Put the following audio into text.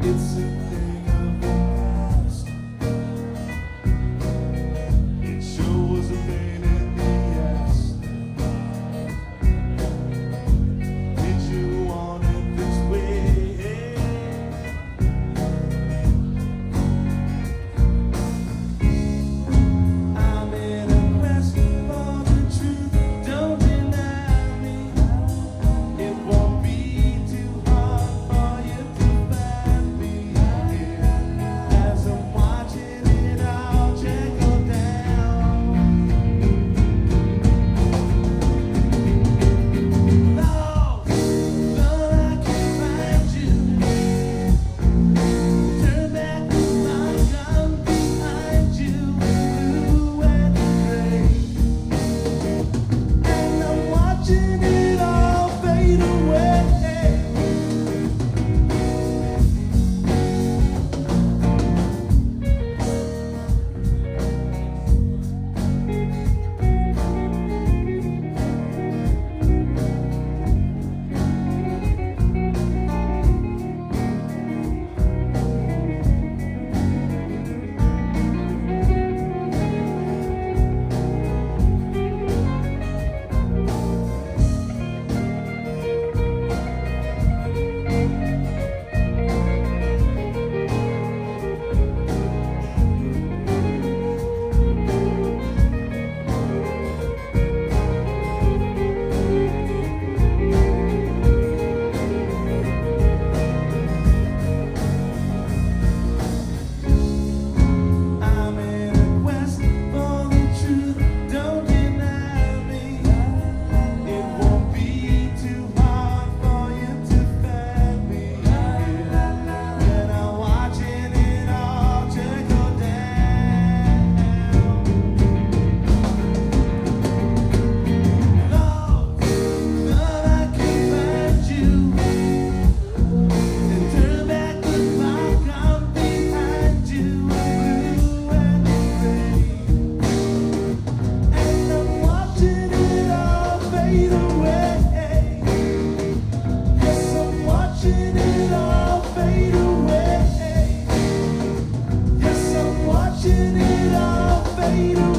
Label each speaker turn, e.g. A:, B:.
A: It's a thing of the past. It sure was a pain in the ass. Did you want it this way? I'm in a quest for the truth. Don't deny me. It won't be too hard for you to find me. As I'm watching it all trickle down. Lost, Lord, I can't find you. Turn back my gun behind you, blue and gray. And I'm watching it all fade away. I'm in a quest for the truth. Don't deny me. It won't be too hard for you to find me. And I'm watching it all trickle down. Lost, Lord, I can't find you. And turn back the clock, I'm behind you, blue and gray. And I'm watching it all fade away. Yes, I'm watching it all fade away. Yes, I'm watching it all fade away.